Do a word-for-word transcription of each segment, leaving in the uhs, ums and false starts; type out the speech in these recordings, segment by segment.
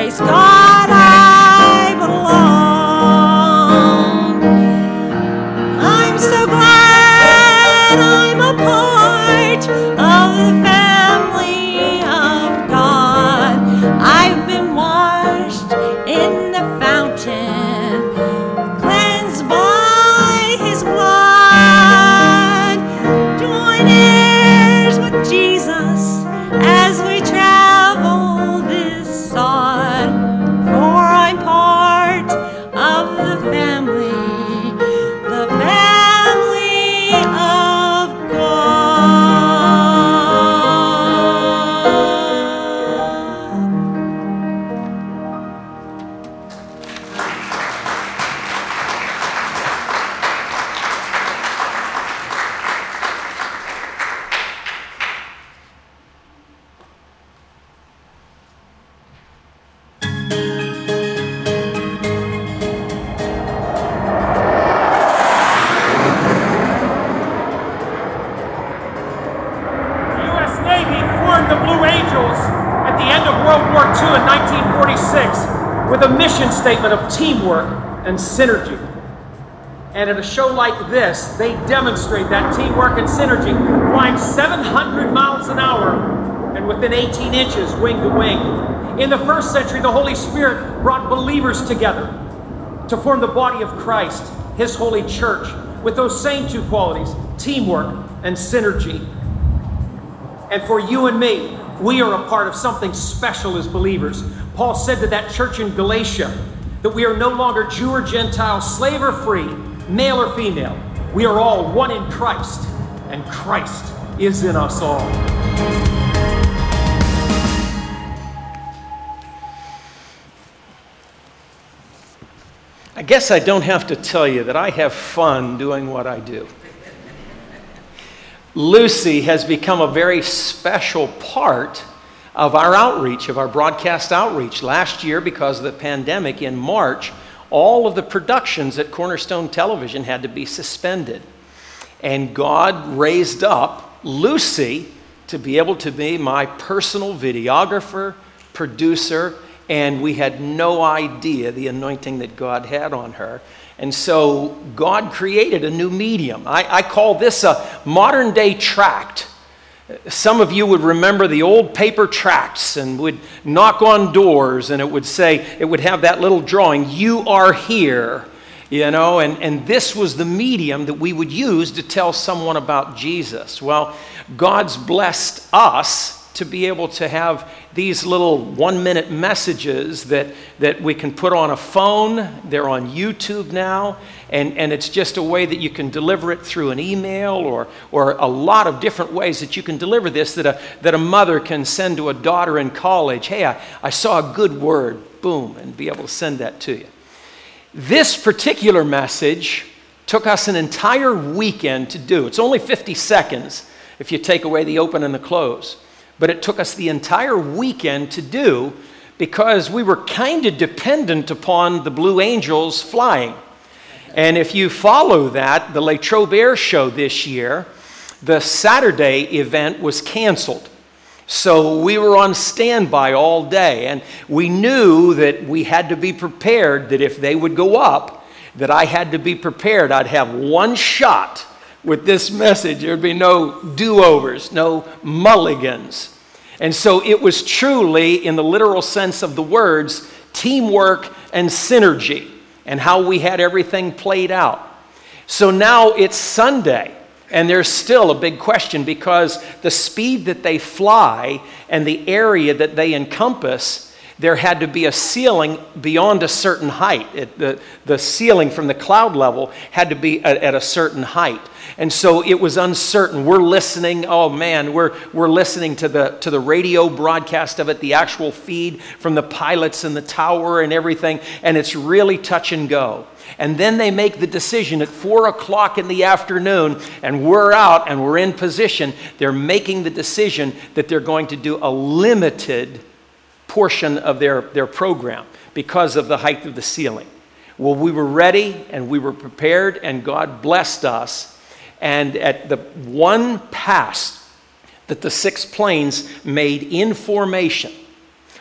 praise God, I belong. I'm so glad I'm a part of the family of God. I've been washed in the fountain, cleansed by His blood. Join heirs with Jesus as we travel this sod, for I'm part of the family, the family of God. The U S Navy formed the Blue Angels at the end of World War Two in nineteen forty-six with a mission statement of teamwork and synergy. And at a show like this, they demonstrate that teamwork and synergy, flying seven hundred miles an hour and within eighteen inches, wing to wing. In the first century, the Holy Spirit brought believers together to form the body of Christ, His holy church, with those same two qualities, teamwork and synergy. And for you and me, we are a part of something special as believers. Paul said to that church in Galatia that we are no longer Jew or Gentile, slave or free, male or female. We are all one in Christ, and Christ is in us all. I guess I don't have to tell you that I have fun doing what I do. Lucy has become a very special part of our outreach, of our broadcast outreach. Last year, because of the pandemic, in March, all of the productions at Cornerstone Television had to be suspended. And God raised up Lucy to be able to be my personal videographer, producer, and we had no idea the anointing that God had on her. And so God created a new medium. I, I call this a modern day tract. Some of you would remember the old paper tracts and would knock on doors and it would say, it would have that little drawing, "You are here," you know, and, and this was the medium that we would use to tell someone about Jesus. Well, God's blessed us to be able to have these little one-minute messages that, that we can put on a phone. They're on YouTube now, and, and it's just a way that you can deliver it through an email or, or a lot of different ways that you can deliver this, that a, that a mother can send to a daughter in college. Hey, I, I saw a good word, boom, and be able to send that to you. This particular message took us an entire weekend to do. It's only fifty seconds if you take away the open and the close. But it took us the entire weekend to do because we were kind of dependent upon the Blue Angels flying. And if you follow that, the Latrobe Air Show this year, the Saturday event was canceled. So we were on standby all day, and we knew that we had to be prepared, that if they would go up, that I had to be prepared. I'd have one shot with this message. There'd be no do-overs, no mulligans. And so it was truly, in the literal sense of the words, teamwork and synergy, and how we had everything played out. So now it's Sunday, and there's still a big question because the speed that they fly and the area that they encompass, there had to be a ceiling beyond a certain height. It, the, the ceiling from the cloud level had to be at, at a certain height. And so it was uncertain. We're listening, oh man, we're we're listening to the to the radio broadcast of it, the actual feed from the pilots and the tower and everything, and it's really touch and go. And then they make the decision at four o'clock in the afternoon, and we're out and we're in position. They're making the decision that they're going to do a limited portion of their, their program because of the height of the ceiling. Well, we were ready and we were prepared, and God blessed us. And at the one pass that the six planes made in formation,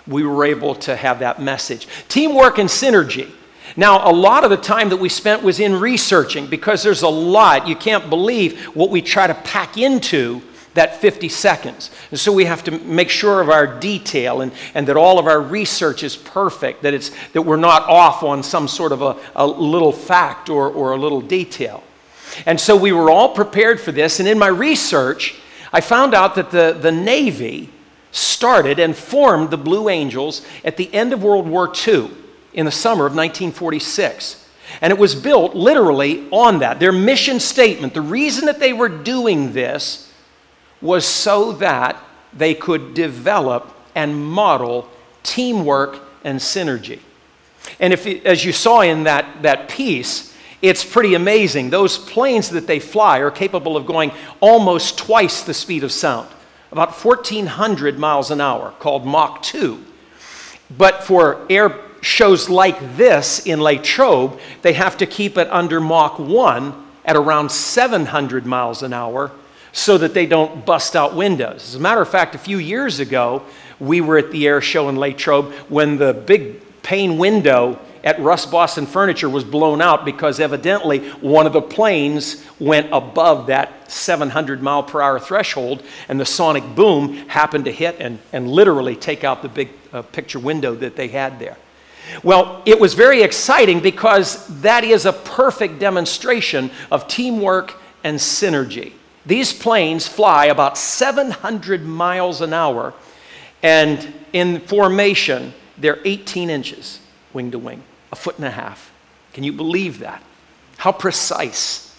we were able to have that message. Teamwork and synergy. Now, a lot of the time that we spent was in researching, because there's a lot. You can't believe what we try to pack into that fifty seconds. And so we have to make sure of our detail and, and that all of our research is perfect, that it's that we're not off on some sort of a, a little fact or, or a little detail. And so we were all prepared for this. And in my research, I found out that the, the Navy started and formed the Blue Angels at the end of World War Two in the summer of nineteen forty-six. And it was built literally on that. Their mission statement, the reason that they were doing this was so that they could develop and model teamwork and synergy. And if, as you saw in that, that piece, it's pretty amazing. Those planes that they fly are capable of going almost twice the speed of sound, about fourteen hundred miles an hour, called Mach two. But for air shows like this in Latrobe, they have to keep it under Mach one at around seven hundred miles an hour so that they don't bust out windows. As a matter of fact, a few years ago, we were at the air show in Latrobe when the big pane window at Russ Boston Furniture was blown out because evidently one of the planes went above that seven hundred mile per hour threshold, and the sonic boom happened to hit and, and literally take out the big uh, picture window that they had there. Well, it was very exciting because that is a perfect demonstration of teamwork and synergy. These planes fly about seven hundred miles an hour, and in formation, they're eighteen inches wing to wing, a foot and a half. Can you believe that? How precise.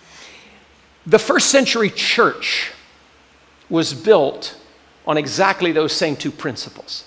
The first century church was built on exactly those same two principles.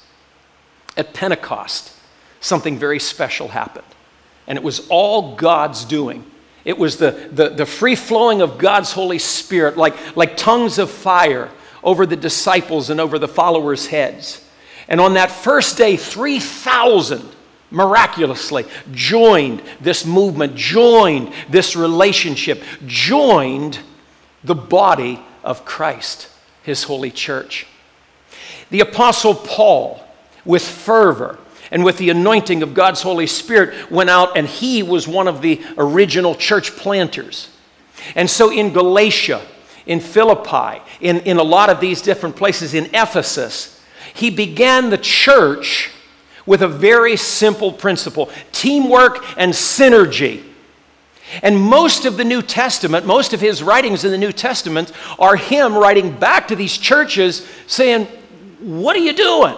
At Pentecost, something very special happened, and it was all God's doing. It was the, the, the free flowing of God's Holy Spirit like, like tongues of fire over the disciples and over the followers' heads. And on that first day, three thousand miraculously joined this movement, joined this relationship, joined the body of Christ, his holy church. The Apostle Paul, with fervor and with the anointing of God's Holy Spirit, went out, and he was one of the original church planters. And so in Galatia, in Philippi, in, in a lot of these different places, in Ephesus, he began the church with a very simple principle: teamwork and synergy. And most of the New Testament, most of his writings in the New Testament are him writing back to these churches saying, what are you doing?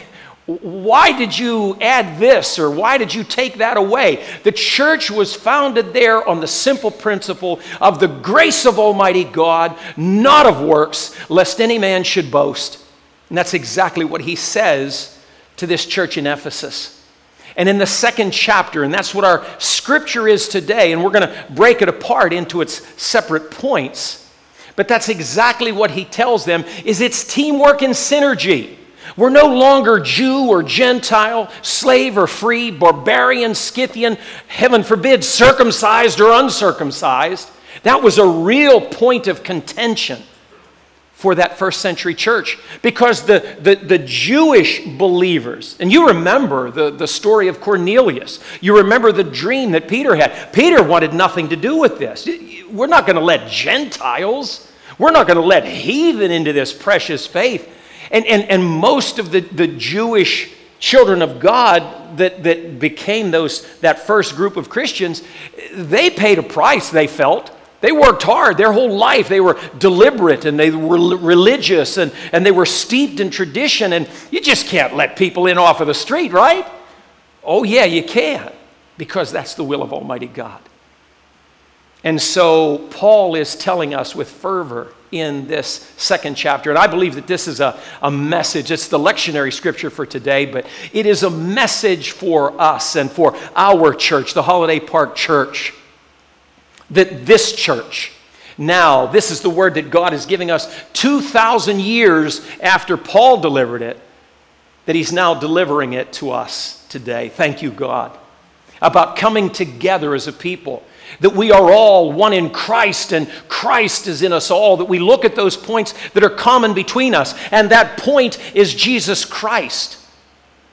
Why did you add this, or why did you take that away? The church was founded there on the simple principle of the grace of Almighty God, not of works, lest any man should boast. And that's exactly what he says to this church in Ephesus. And in the second chapter, and that's what our scripture is today, and we're going to break it apart into its separate points, but that's exactly what he tells them, is it's teamwork and synergy. We're no longer Jew or Gentile, slave or free, barbarian, Scythian, heaven forbid, circumcised or uncircumcised. That was a real point of contention for that first century church, because the, the, the Jewish believers, and you remember the, the story of Cornelius, you remember the dream that Peter had. Peter wanted nothing to do with this. We're not going to let Gentiles, we're not going to let heathen into this precious faith. And, and, and most of the, the Jewish children of God that, that became those that first group of Christians, they paid a price, they felt. They worked hard their whole life. They were deliberate, and they were religious, and, and they were steeped in tradition. And you just can't let people in off of the street, right? Oh yeah, you can, because that's the will of Almighty God. And so Paul is telling us with fervor in this second chapter, and I believe that this is a, a message. It's the lectionary scripture for today, but it is a message for us and for our church, the Holiday Park Church, that this church, now, this is the word that God is giving us two thousand years after Paul delivered it, that he's now delivering it to us today. Thank you, God. About coming together as a people, that we are all one in Christ, and Christ is in us all, that we look at those points that are common between us, and that point is Jesus Christ.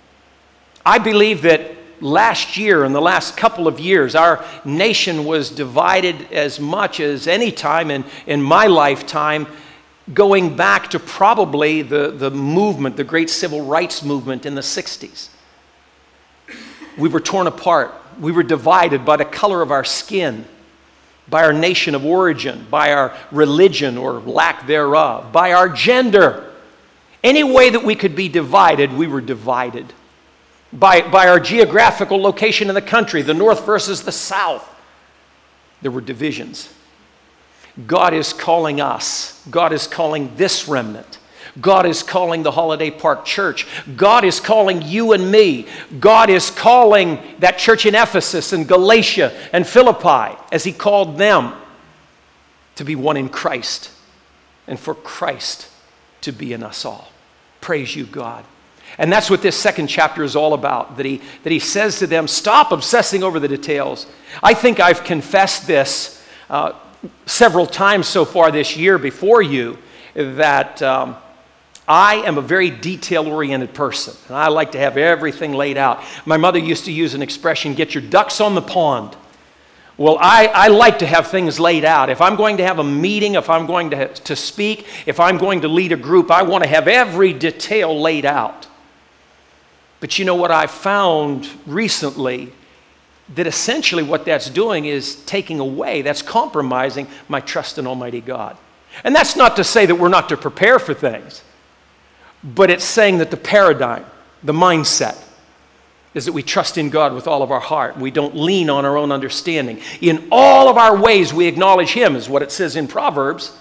I believe that last year, in the last couple of years, our nation was divided as much as any time in, in my lifetime, going back to probably the, the movement, the great civil rights movement in the sixties. We were torn apart. We were divided by the color of our skin, by our nation of origin, by our religion or lack thereof, by our gender. Any way that we could be divided, we were divided. By, by our geographical location in the country, the North versus the South, there were divisions. God is calling us. God is calling this remnant. God is calling the Holiday Park Church. God is calling you and me. God is calling that church in Ephesus and Galatia and Philippi, as he called them, to be one in Christ and for Christ to be in us all. Praise you, God. And that's what this second chapter is all about, that he, that he says to them, stop obsessing over the details. I think I've confessed this uh, several times so far this year before you, that um, I am a very detail-oriented person, and I like to have everything laid out. My mother used to use an expression, get your ducks on the pond. Well, I, I like to have things laid out. If I'm going to have a meeting, if I'm going to, to speak, if I'm going to lead a group, I want to have every detail laid out. But you know what I found recently? That essentially what that's doing is taking away, that's compromising my trust in Almighty God. And that's not to say that we're not to prepare for things, but it's saying that the paradigm, the mindset, is that we trust in God with all of our heart. We don't lean on our own understanding. In all of our ways we acknowledge him, is what it says in Proverbs,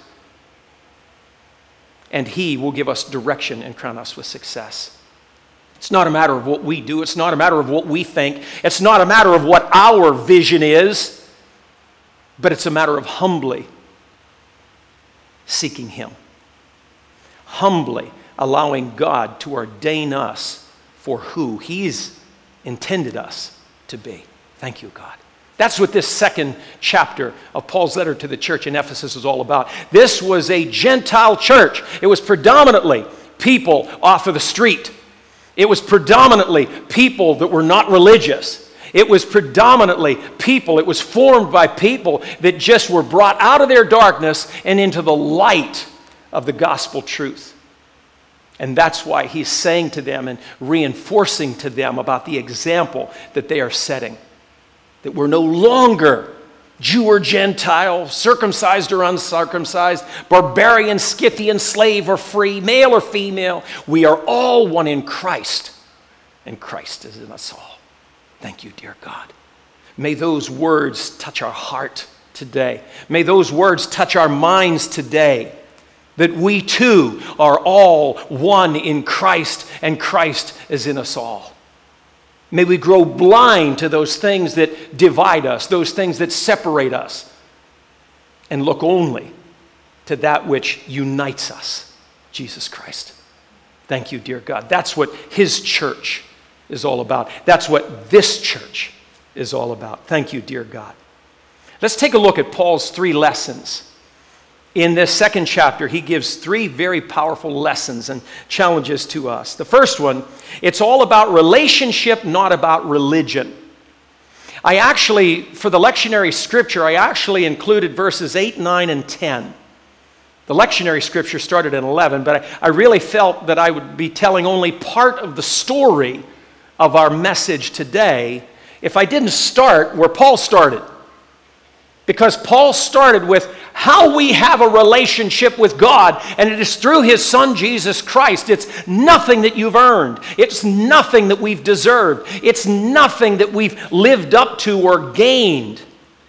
and he will give us direction and crown us with success. It's not a matter of what we do. It's not a matter of what we think. It's not a matter of what our vision is, but it's a matter of humbly seeking him. Humbly allowing God to ordain us for who he's intended us to be. Thank you, God. That's what this second chapter of Paul's letter to the church in Ephesus is all about. This was a Gentile church. It was predominantly people off of the street. It was predominantly people that were not religious. It was predominantly people, it was formed by people that just were brought out of their darkness and into the light of the gospel truth. And that's why he's saying to them and reinforcing to them about the example that they are setting. That we're no longer Jew or Gentile, circumcised or uncircumcised, barbarian, Scythian, slave or free, male or female. We are all one in Christ, and Christ is in us all. Thank you, dear God. May those words touch our heart today. May those words touch our minds today, that we too are all one in Christ, and Christ is in us all. May we grow blind to those things that divide us, those things that separate us, and look only to that which unites us, Jesus Christ. Thank you, dear God. That's what his church is all about. That's what this church is all about. Thank you, dear God. Let's take a look at Paul's three lessons. In this second chapter, he gives three very powerful lessons and challenges to us. The first one, it's all about relationship, not about religion. I actually, for the lectionary scripture, I actually included verses eight, nine, and ten. The lectionary scripture started in eleven, but I, I really felt that I would be telling only part of the story of our message today if I didn't start where Paul started. Because Paul started with how we have a relationship with God, and it is through his son Jesus Christ. It's nothing that you've earned. It's nothing that we've deserved. It's nothing that we've lived up to or gained.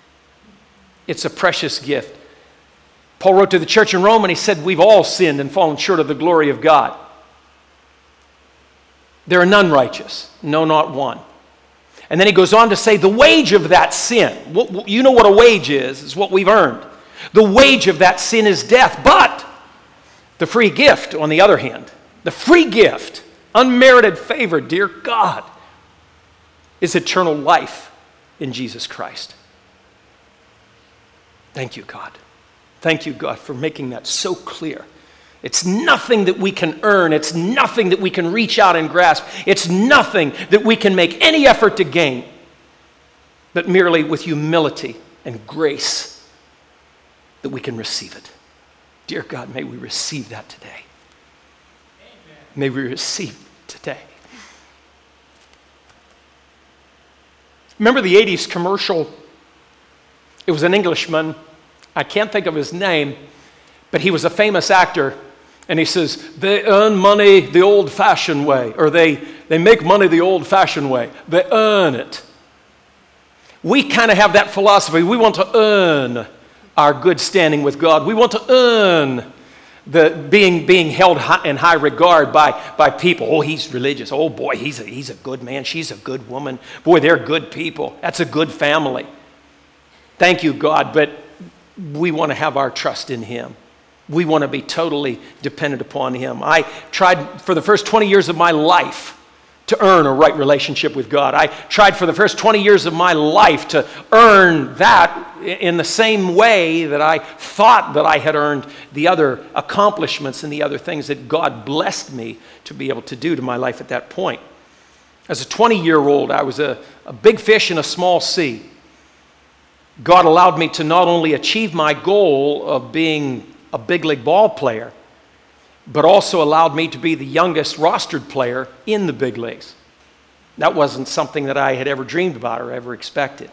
It's a precious gift. Paul wrote to the church in Rome and he said, we've all sinned and fallen short of the glory of God. There are none righteous, no, not one. And then he goes on to say the wage of that sin, you know what a wage is, is what we've earned. The wage of that sin is death, but the free gift, on the other hand, the free gift, unmerited favor, dear God, is eternal life in Jesus Christ. Thank you, God. Thank you, God, for making that so clear It's nothing that we can earn. It's nothing that we can reach out and grasp. It's nothing that we can make any effort to gain, but merely with humility and grace that we can receive it. Dear God, may we receive that today. Amen. May we receive it today. Remember the eighties commercial? It was an Englishman. I can't think of his name, but he was a famous actor. And he says, they earn money the old-fashioned way, or they, they make money the old-fashioned way. They earn it. We kind of have that philosophy. We want to earn our good standing with God. We want to earn the being being held high, in high regard by, by people. Oh, he's religious. Oh, boy, he's a, he's a good man. She's a good woman. Boy, they're good people. That's a good family. Thank you, God, but we want to have our trust in him. We want to be totally dependent upon him. I tried for the first twenty years of my life to earn a right relationship with God. I tried for the first twenty years of my life to earn that in the same way that I thought that I had earned the other accomplishments and the other things that God blessed me to be able to do to my life at that point. As a twenty-year-old, I was a, a big fish in a small sea. God allowed me to not only achieve my goal of being a big league ball player, but also allowed me to be the youngest rostered player in the big leagues. That wasn't something that I had ever dreamed about or ever expected.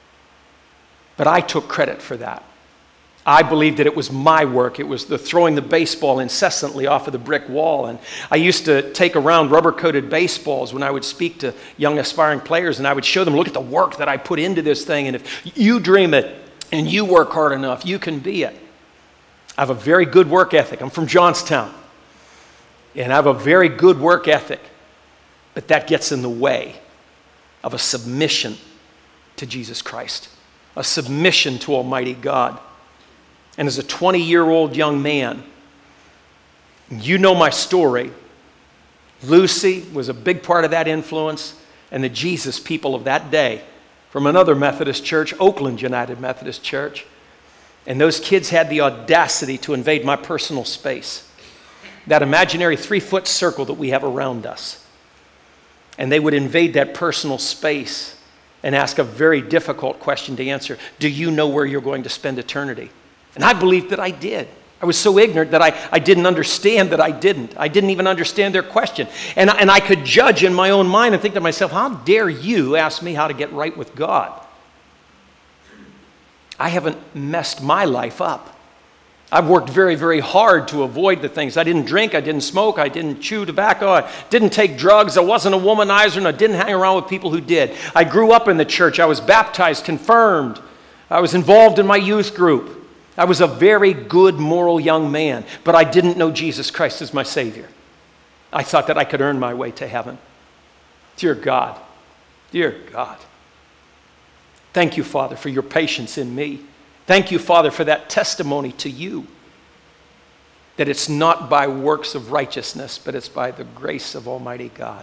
But I took credit for that. I believed that it was my work. It was the throwing the baseball incessantly off of the brick wall. And I used to take around rubber-coated baseballs when I would speak to young aspiring players, and I would show them, look at the work that I put into this thing, and if you dream it and you work hard enough, you can be it. I have a very good work ethic. I'm from Johnstown. And I have a very good work ethic. But that gets in the way of a submission to Jesus Christ. A submission to Almighty God. And as a twenty-year-old young man, you know my story. Lucy was a big part of that influence. And the Jesus people of that day from another Methodist church, Oakland United Methodist Church. And those kids had the audacity to invade my personal space. That imaginary three-foot circle that we have around us. And they would invade that personal space and ask a very difficult question to answer. Do you know where you're going to spend eternity? And I believed that I did. I was so ignorant that I, I didn't understand that I didn't. I didn't even understand their question. And, and I could judge in my own mind and think to myself, how dare you ask me how to get right with God? I haven't messed my life up. I've worked very, very hard to avoid the things. I didn't drink, I didn't smoke, I didn't chew tobacco, I didn't take drugs, I wasn't a womanizer, and I didn't hang around with people who did. I grew up in the church, I was baptized, confirmed, I was involved in my youth group. I was a very good, moral young man, but I didn't know Jesus Christ as my Savior. I thought that I could earn my way to heaven. Dear God, dear God. Thank you, Father, for your patience in me. Thank you, Father, for that testimony to you, that it's not by works of righteousness, but it's by the grace of Almighty God.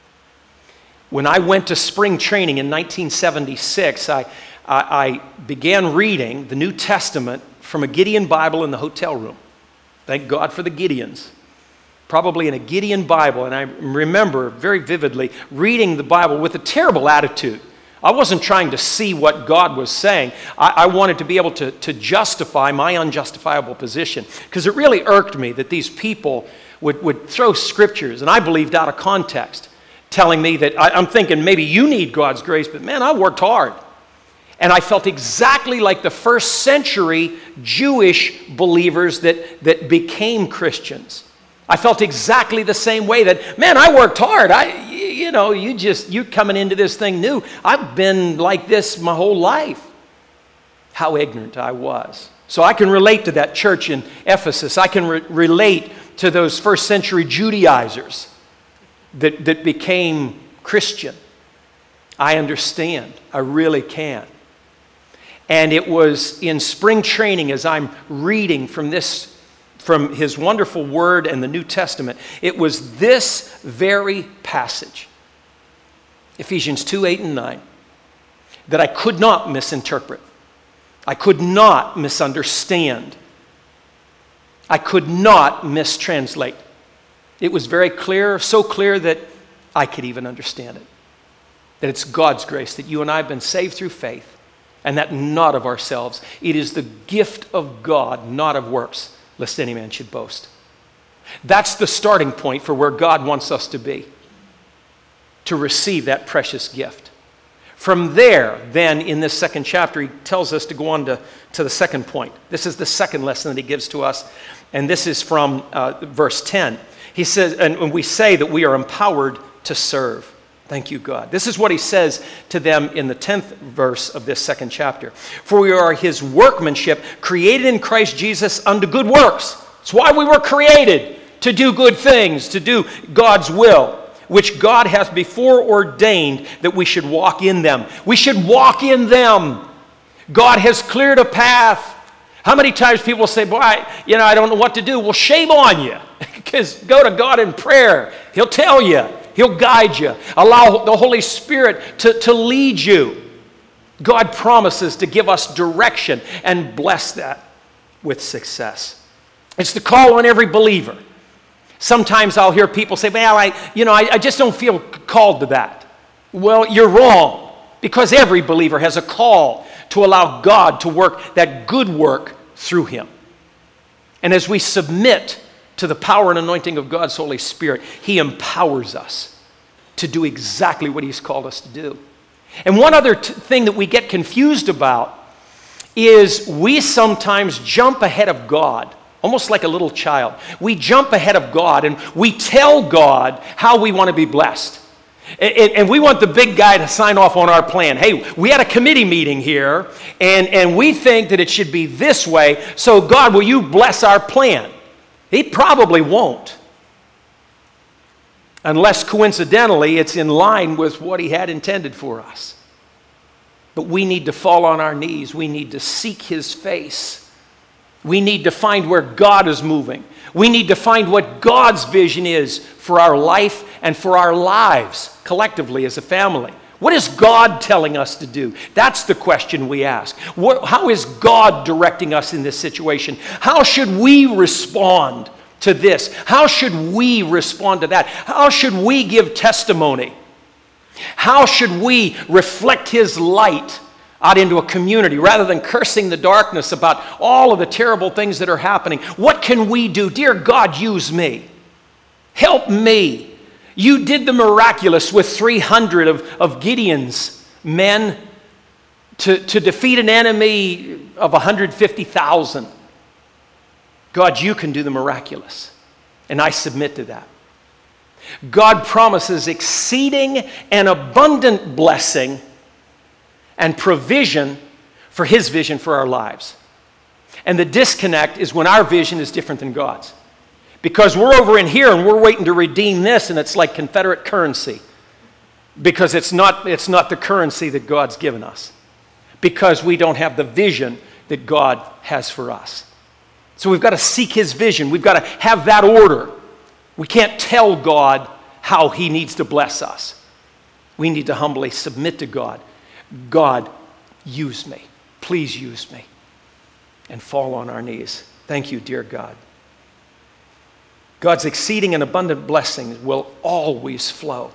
When I went to spring training in nineteen seventy-six, I, I, I began reading the New Testament from a Gideon Bible in the hotel room. Thank God for the Gideons. Probably in a Gideon Bible, and I remember very vividly reading the Bible with a terrible attitude. I wasn't trying to see what God was saying. I, I wanted to be able to, to justify my unjustifiable position, because it really irked me that these people would, would throw scriptures, and I believed out of context, telling me that I, I'm thinking maybe you need God's grace, but man, I worked hard. And I felt exactly like the first century Jewish believers that, that became Christians. I felt exactly the same way that, man, I worked hard. I, you know, you just, you're coming into this thing new. I've been like this my whole life. How ignorant I was. So I can relate to that church in Ephesus. I can re- relate to those first century Judaizers that, that became Christian. I understand. I really can. And it was in spring training as I'm reading from this from his wonderful word and the New Testament, it was this very passage, Ephesians two, eight, and nine, that I could not misinterpret. I could not misunderstand. I could not mistranslate. It was very clear, so clear that I could even understand it. That it's God's grace that you and I have been saved through faith, and that not of ourselves. It is the gift of God, not of works, lest any man should boast. That's the starting point for where God wants us to be, to receive that precious gift. From there, then, in this second chapter, he tells us to go on to, to the second point. This is the second lesson that he gives to us, and this is from uh, verse ten. He says, and we say that we are empowered to serve. Thank you, God. This is what he says to them in the tenth verse of this second chapter. For we are his workmanship, created in Christ Jesus unto good works. It's why we were created, to do good things, to do God's will, which God hath before ordained that we should walk in them. We should walk in them. God has cleared a path. How many times people say, boy, I, you know, I don't know what to do. Well, shame on you. Because go to God in prayer. He'll tell you. He'll guide you. Allow the Holy Spirit to, to lead you. God promises to give us direction and bless that with success. It's the call on every believer. Sometimes I'll hear people say, well, I, you know, I, I just don't feel called to that. Well, you're wrong, because every believer has a call to allow God to work that good work through him. And as we submit to the power and anointing of God's Holy Spirit, he empowers us to do exactly what he's called us to do. And one other t- thing that we get confused about is we sometimes jump ahead of God, almost like a little child. We jump ahead of God and we tell God how we want to be blessed. And, and we want the big guy to sign off on our plan. Hey, we had a committee meeting here, and, and we think that it should be this way, so God, will you bless our plan? He probably won't. Unless coincidentally it's in line with what he had intended for us. But we need to fall on our knees. We need to seek his face. We need to find where God is moving. We need to find what God's vision is for our life and for our lives collectively as a family. What is God telling us to do? That's the question we ask. What, how is God directing us in this situation? How should we respond to this? How should we respond to that? How should we give testimony? How should we reflect his light out into a community rather than cursing the darkness about all of the terrible things that are happening? What can we do? Dear God, use me. Help me. You did the miraculous with three hundred of, of Gideon's men to, to defeat an enemy of one hundred fifty thousand. God, you can do the miraculous. And I submit to that. God promises exceeding and abundant blessing and provision for his vision for our lives. And the disconnect is when our vision is different than God's. Because we're over in here and we're waiting to redeem this, and it's like Confederate currency. Because it's not, it's not the currency that God's given us. Because we don't have the vision that God has for us. So we've got to seek his vision. We've got to have that order. We can't tell God how he needs to bless us. We need to humbly submit to God. God, use me. Please use me. And fall on our knees. Thank you, dear God. God's exceeding and abundant blessings will always flow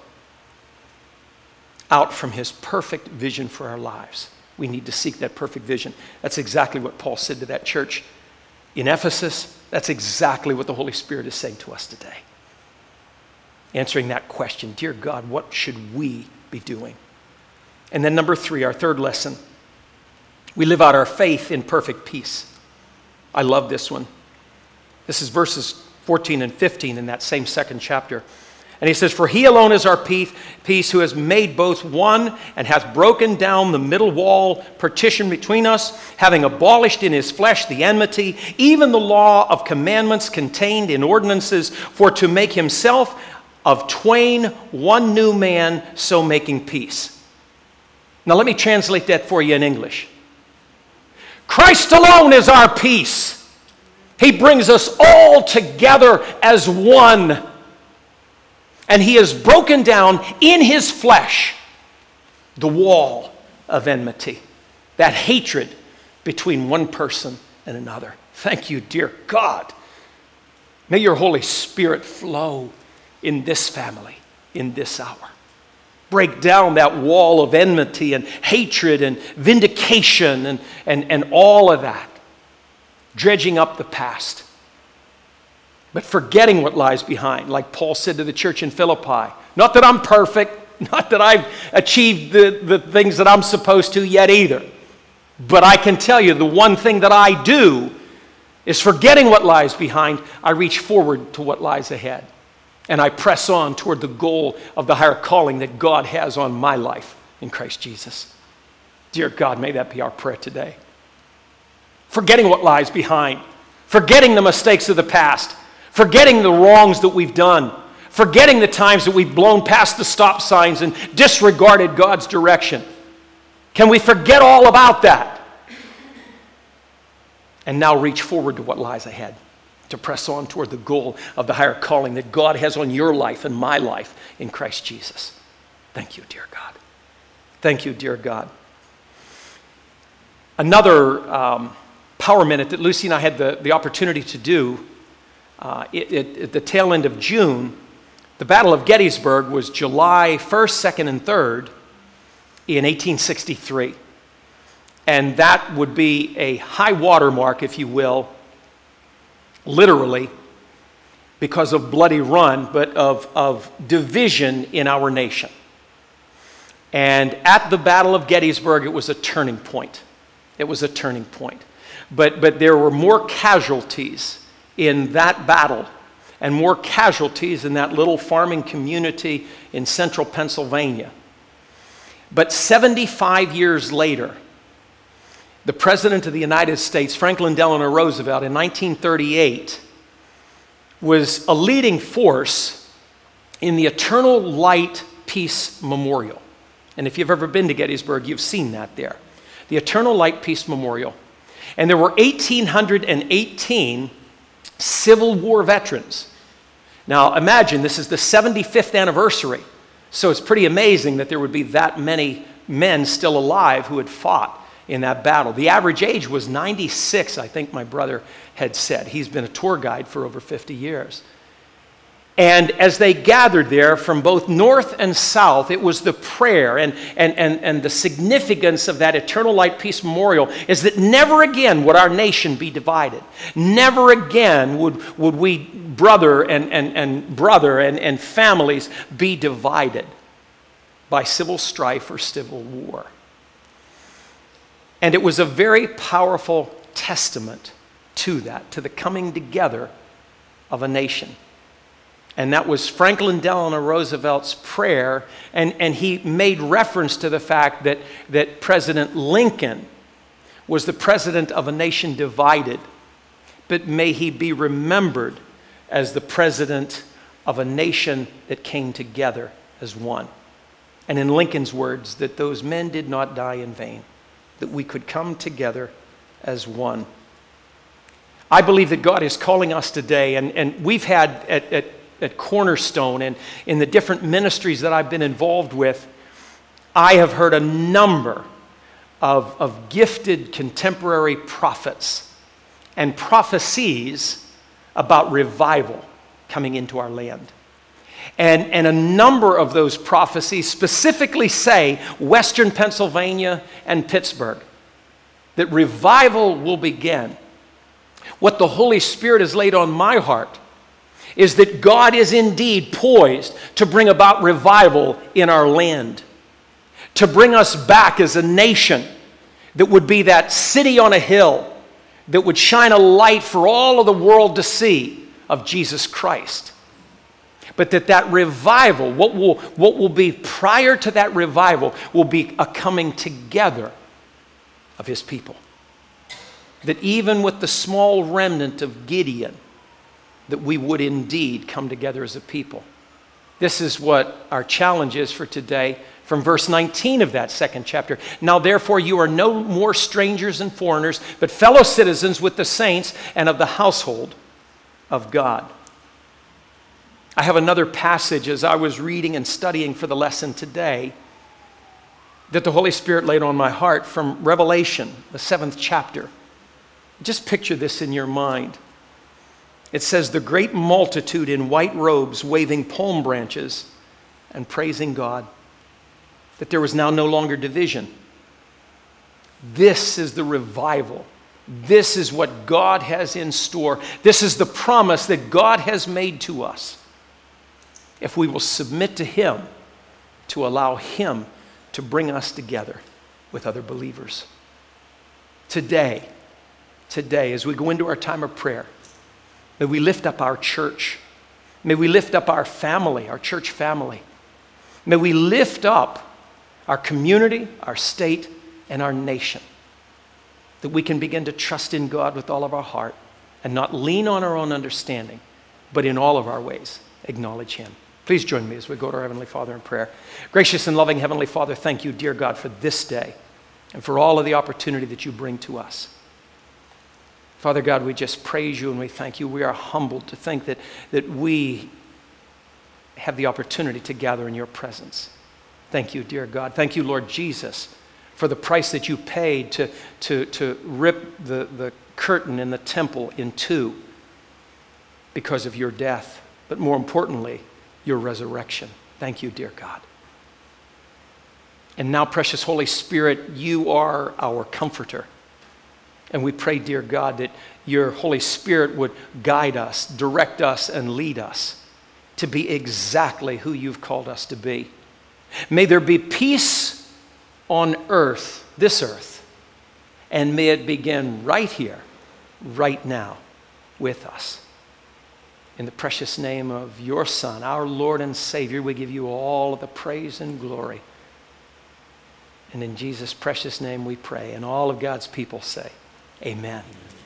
out from his perfect vision for our lives. We need to seek that perfect vision. That's exactly what Paul said to that church in Ephesus. That's exactly what the Holy Spirit is saying to us today. Answering that question, dear God, what should we be doing? And then number three, our third lesson, we live out our faith in perfect peace. I love this one. This is verses fourteen and fifteen in that same second chapter. And he says, for he alone is our peace, peace who has made both one and hath broken down the middle wall partition between us, having abolished in his flesh the enmity, even the law of commandments contained in ordinances, for to make himself of twain one new man, so making peace. Now let me translate that for you in English. Christ alone is our peace. He brings us all together as one. And he has broken down in his flesh the wall of enmity, that hatred between one person and another. Thank you, dear God, May your Holy Spirit flow in this family, in this hour. Break down that wall of enmity and hatred and vindication and, and, and all of that. Dredging up the past. But forgetting what lies behind, like Paul said to the church in Philippi. Not that I'm perfect, not that I've achieved the, the things that I'm supposed to yet either. But I can tell you the one thing that I do is forgetting what lies behind, I reach forward to what lies ahead. And I press on toward the goal of the higher calling that God has on my life in Christ Jesus. Dear God, may that be our prayer today. Forgetting what lies behind, forgetting the mistakes of the past, forgetting the wrongs that we've done, forgetting the times that we've blown past the stop signs and disregarded God's direction. Can we forget all about that? And now reach forward to what lies ahead, to press on toward the goal of the higher calling that God has on your life and my life in Christ Jesus. Thank you, dear God. Thank you, dear God. Another um, Power Minute that Lucy and I had the, the opportunity to do uh, it, it, at the tail end of June. The Battle of Gettysburg was July first, second, and third in eighteen sixty-three. And that would be a high water mark, if you will, literally, because of Bloody Run, but of, of division in our nation. And at the Battle of Gettysburg, it was a turning point. It was a turning point. But, but there were more casualties in that battle and more casualties in that little farming community in central Pennsylvania. But seventy-five years later, the President of the United States, Franklin Delano Roosevelt, in nineteen thirty-eight, was a leading force in the Eternal Light Peace Memorial. And if you've ever been to Gettysburg, you've seen that there. The Eternal Light Peace Memorial. And there were one thousand eight hundred eighteen Civil War veterans. Now imagine, this is the seventy-fifth anniversary. So it's pretty amazing that there would be that many men still alive who had fought in that battle. The average age was ninety-six, I think my brother had said. He's been a tour guide for over fifty years. And as they gathered there from both north and south, it was the prayer and, and, and, and the significance of that Eternal Light Peace Memorial is that never again would our nation be divided. Never again would, would we, brother and, and, and brother and, and families, be divided by civil strife or civil war. And it was a very powerful testament to that, to the coming together of a nation. And that was Franklin Delano Roosevelt's prayer, and, and he made reference to the fact that, that President Lincoln was the president of a nation divided, but may he be remembered as the president of a nation that came together as one. And in Lincoln's words, that those men did not die in vain, that we could come together as one. I believe that God is calling us today, and, and we've had at, at, at Cornerstone and in the different ministries that I've been involved with, I have heard a number of, of gifted contemporary prophets and prophecies about revival coming into our land. And, and a number of those prophecies specifically say Western Pennsylvania and Pittsburgh, that revival will begin. What the Holy Spirit has laid on my heart is that God is indeed poised to bring about revival in our land, to bring us back as a nation that would be that city on a hill that would shine a light for all of the world to see of Jesus Christ. But that that revival, what will, what will be prior to that revival, will be a coming together of his people. That even with the small remnant of Gideon, that we would indeed come together as a people. This is what our challenge is for today from verse nineteen of that second chapter. Now therefore you are no more strangers and foreigners, but fellow citizens with the saints and of the household of God. I have another passage as I was reading and studying for the lesson today that the Holy Spirit laid on my heart from Revelation, the seventh chapter. Just picture this in your mind. It says, the great multitude in white robes waving palm branches and praising God, that there was now no longer division. This is the revival. This is what God has in store. This is the promise that God has made to us. If we will submit to Him, to allow Him to bring us together with other believers. Today, today, as we go into our time of prayer, may we lift up our church. May we lift up our family, our church family. May we lift up our community, our state, and our nation, that we can begin to trust in God with all of our heart and not lean on our own understanding, but in all of our ways acknowledge Him. Please join me as we go to our Heavenly Father in prayer. Gracious and loving Heavenly Father, thank you, dear God, for this day and for all of the opportunity that you bring to us. Father God, we just praise you and we thank you. We are humbled to think that, that we have the opportunity to gather in your presence. Thank you, dear God. Thank you, Lord Jesus, for the price that you paid to, to, to rip the, the curtain in the temple in two because of your death, but more importantly, your resurrection. Thank you, dear God. And now, precious Holy Spirit, you are our comforter. And we pray, dear God, that your Holy Spirit would guide us, direct us, and lead us to be exactly who you've called us to be. May there be peace on earth, this earth, and may it begin right here, right now, with us. In the precious name of your Son, our Lord and Savior, we give you all of the praise and glory. And in Jesus' precious name we pray, and all of God's people say, amen.